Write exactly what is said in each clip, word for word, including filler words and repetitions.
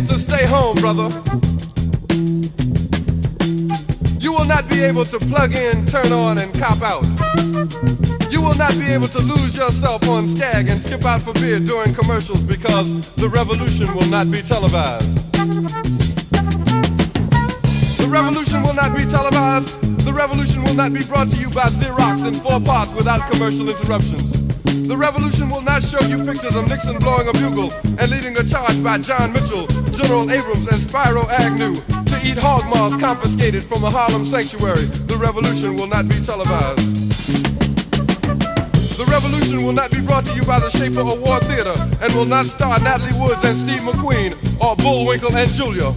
to stay home, brother. You will not be able to plug in, turn on, and cop out. You will not be able to lose yourself on Skag and skip out for beer during commercials because the revolution will not be televised. The revolution will not be televised. The revolution will not be brought to you by Xerox in four parts without commercial interruptions. The revolution will not show you pictures of Nixon blowing a bugle and leading a charge by John Mitchell, General Abrams, and Spyro Agnew to eat hog maws confiscated from a Harlem sanctuary. The revolution will not be televised. The revolution will not be brought to you by the Schaefer Award Theater and will not star Natalie Woods and Steve McQueen or Bullwinkle and Julia.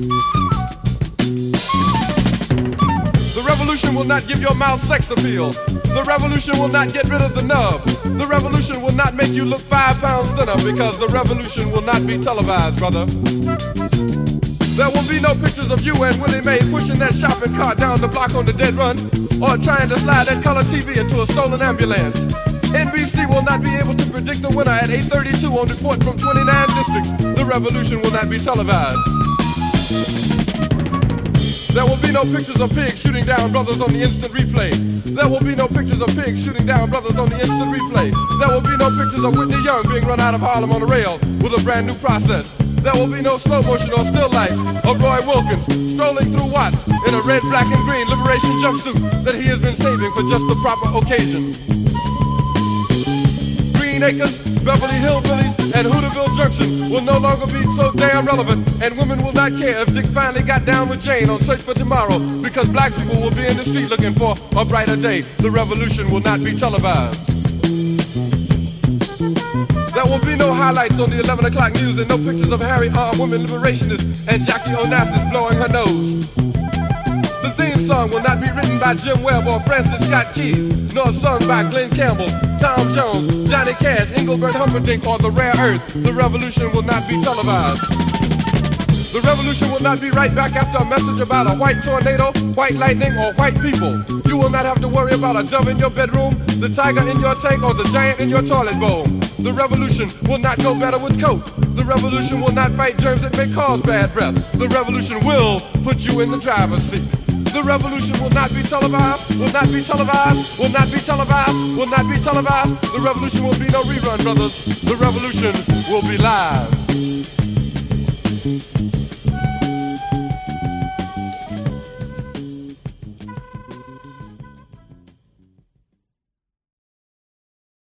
The revolution will not give your mouth sex appeal. The revolution will not get rid of the nubs. The revolution will not make you look five pounds thinner because the revolution will not be televised, brother. There will be no pictures of you and Willie Mae pushing that shopping cart down the block on the dead run or trying to slide that color T V into a stolen ambulance. N B C will not be able to predict the winner at eight thirty-two on report from twenty-nine districts. The revolution will not be televised. There will be no pictures of pigs shooting down brothers on the instant replay. There will be no pictures of pigs shooting down brothers on the instant replay. There will be no pictures of Whitney Young being run out of Harlem on a rail with a brand new process. There will be no slow motion or still life of Roy Wilkins strolling through Watts in a red, black, and green liberation jumpsuit that he has been saving for just the proper occasion. Green Acres, Beverly Hillbillies, and Hooterville Junction will no longer be so damn relevant, and women will not care if Dick finally got down with Jane on Search for Tomorrow, because black people will be in the street looking for a brighter day. The revolution will not be televised. There will be no highlights on the eleven o'clock news and no pictures of Harry armed women liberationists and Jackie Onassis blowing her nose. The theme song will not be written by Jim Webb or Francis Scott Keys, nor sung by Glenn Campbell, Tom Jones, Johnny Cash, Engelbert Humperdinck, or The Rare Earth. The revolution will not be televised. The revolution will not be right back after a message about a white tornado, white lightning, or white people. You will not have to worry about a dove in your bedroom, the tiger in your tank, or the giant in your toilet bowl. The revolution will not go better with Coke. The revolution will not fight germs that may cause bad breath. The revolution will put you in the driver's seat. The revolution will not be televised, will not be televised, will not be televised, will not be televised. The revolution will be no rerun, brothers. The revolution will be live.